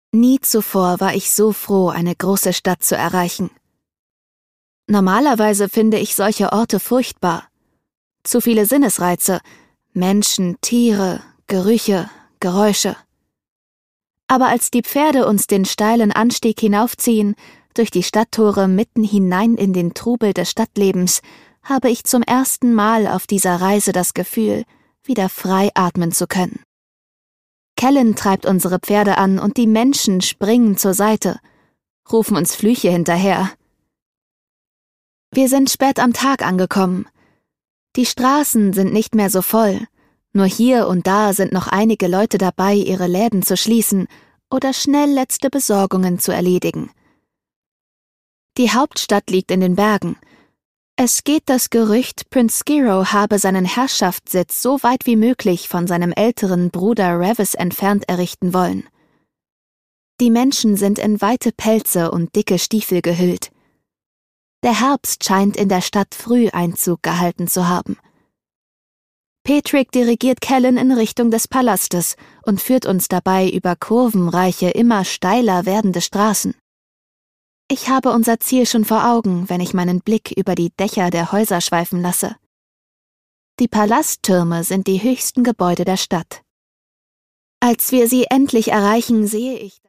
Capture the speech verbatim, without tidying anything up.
Nie zuvor war ich so froh, eine große Stadt zu erreichen. Normalerweise finde ich solche Orte furchtbar. Zu viele Sinnesreize, Menschen, Tiere, Gerüche, Geräusche. Aber als die Pferde uns den steilen Anstieg hinaufziehen, durch die Stadttore mitten hinein in den Trubel des Stadtlebens, habe ich zum ersten Mal auf dieser Reise das Gefühl, wieder frei atmen zu können. Kellen treibt unsere Pferde an und die Menschen springen zur Seite, rufen uns Flüche hinterher. Wir sind spät am Tag angekommen. Die Straßen sind nicht mehr so voll, nur hier und da sind noch einige Leute dabei, ihre Läden zu schließen oder schnell letzte Besorgungen zu erledigen. Die Hauptstadt liegt in den Bergen. Es geht das Gerücht, Prinz Skiro habe seinen Herrschaftssitz so weit wie möglich von seinem älteren Bruder Revis entfernt errichten wollen. Die Menschen sind in weite Pelze und dicke Stiefel gehüllt. Der Herbst scheint in der Stadt früh Einzug gehalten zu haben. Patrick dirigiert Kellen in Richtung des Palastes und führt uns dabei über kurvenreiche, immer steiler werdende Straßen. Ich habe unser Ziel schon vor Augen, wenn ich meinen Blick über die Dächer der Häuser schweifen lasse. Die Palasttürme sind die höchsten Gebäude der Stadt. Als wir sie endlich erreichen, sehe ich,